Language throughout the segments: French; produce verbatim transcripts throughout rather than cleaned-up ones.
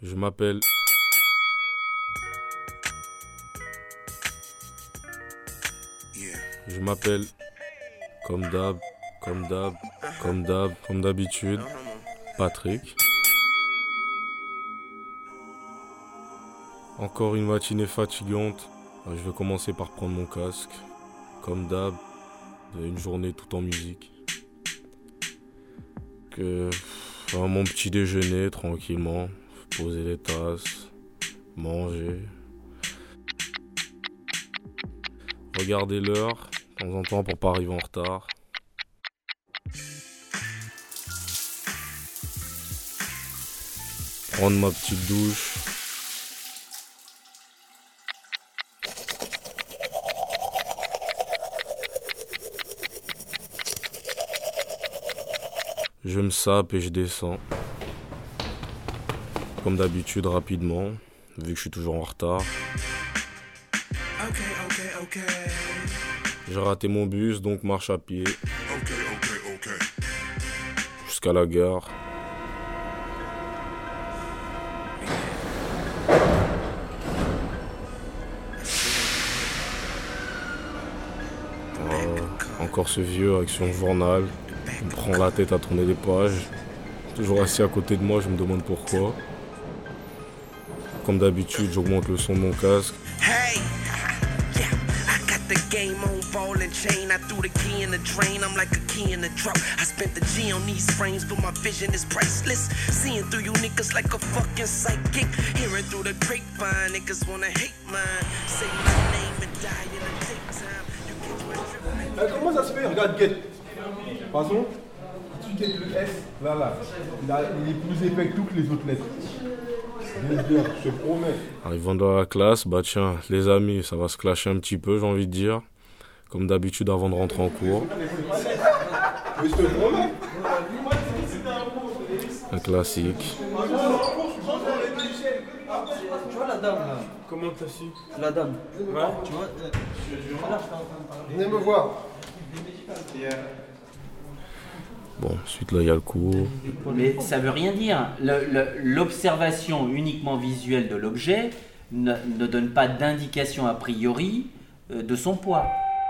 Je m'appelle... Je m'appelle... Comme d'hab, comme d'hab, comme d'hab, comme d'habitude, Patrick. Encore une matinée fatigante. Je vais commencer par prendre mon casque. Comme d'hab, une journée tout en musique. Que... Enfin, mon petit déjeuner, tranquillement. Poser les tasses. Manger. Regarder l'heure, de temps en temps pour pas arriver en retard. Prendre ma petite douche. Je me sape et je descends. Comme d'habitude, rapidement, vu que je suis toujours en retard. Okay, okay, okay. J'ai raté mon bus, donc marche à pied. Okay, okay, okay. Jusqu'à la gare. Euh, encore ce vieux avec son journal. Il me prend la tête à tourner des pages. Toujours assis à côté de moi, je me demande pourquoi. Comme d'habitude, j'augmente le son de mon casque. Hey, yeah, I got the game on ball and chain. I threw the key in the drain. I'm like a key in the drought. I spent the G on these frames, but my vision is priceless. Seeing through you niggas like a fucking psychic. Hearing through the grapevine, niggas wanna hate mine. Say my name and die in the daytime. You catch my drift. Euh, comment ça se fait? Regarde, Get. Passons. Tu get le S, là, là. Il, a, il est plus épais que toutes les autres lettres. Bien, bien, je te promets. Arrivant dans la classe, bah tiens, les amis, ça va se clasher un petit peu, j'ai envie de dire. Comme d'habitude avant de rentrer en cours. Mais je te promets. Un classique. Tu vois la dame là? Comment t'as su? La dame. Ouais. Tu vois euh, là, je suis en train de parler. Venez me voir. Bon, ensuite là, il y a le cours. Mais ça veut rien dire. Le- le- L'observation uniquement visuelle de l'objet ne, ne donne pas d'indication a priori euh, de son poids.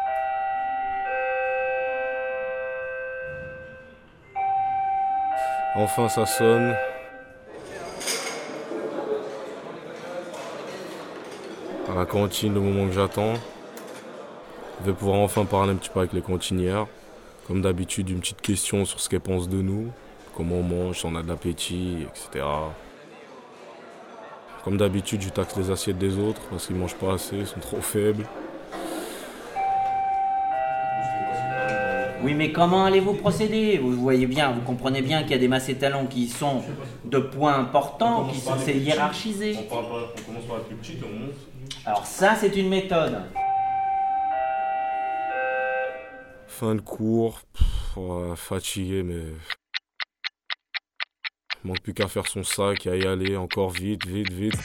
Enfin, ça sonne. À la cantine, le moment que j'attends. Je vais pouvoir enfin parler un petit peu avec les cantinières. Comme d'habitude, une petite question sur ce qu'elles pensent de nous. Comment on mange, si on a de l'appétit, et cetera. Comme d'habitude, je taxe les assiettes des autres parce qu'ils mangent pas assez, ils sont trop faibles. Oui, mais comment allez-vous procéder? Vous voyez bien, vous comprenez bien qu'il y a des macétalons qui sont de points importants, qui sont c'est hiérarchisé. On, parle pas, on commence par la plus petite et on monte. Alors ça, c'est une méthode. Fin de cours, pff, ouais, fatigué, mais... Il manque plus qu'à faire son sac et à y aller, encore vite, vite, vite.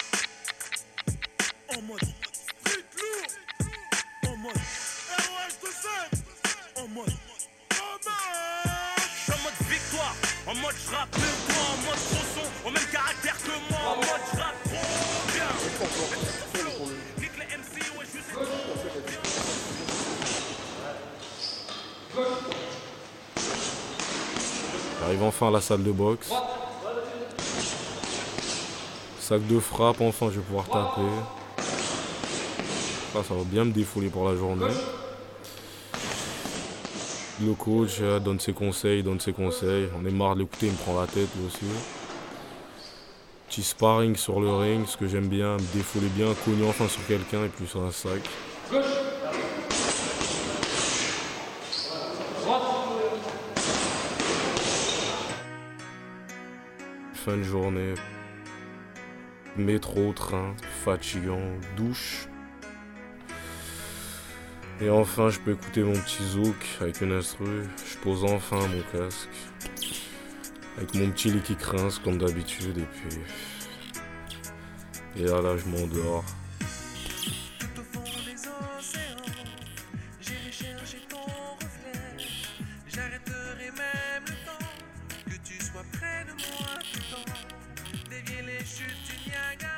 En mode street lourd. En mode R O H deux sept. En mode hommage. Je suis en mode victoire. En mode je rappe mieux que toi. En mode gros son. Au même caractère que moi. En mode je rappe trop bien. Nique les M C, ouais, je suis... J'arrive enfin à la salle de boxe. Sac de frappe, enfin je vais pouvoir taper. Ça, ça va bien me défouler pour la journée. Le coach euh, donne ses conseils, donne ses conseils. On est marre de l'écouter, il me prend la tête lui aussi. Petit sparring sur le ring, ce que j'aime bien, me défouler bien, cogner enfin sur quelqu'un et puis sur un sac. Fin de journée. Métro, train, fatigant, douche. Et enfin, je peux écouter mon petit zouk avec une instru. Je pose enfin mon casque. Avec mon petit lit qui grince comme d'habitude. Et puis... Et là, là, je m'endors. Tout au fond des océans, j'irai chercher ton reflet. J'arrêterai même le temps, que tu sois près de moi tout le temps. Dévier les chutes du Niagara.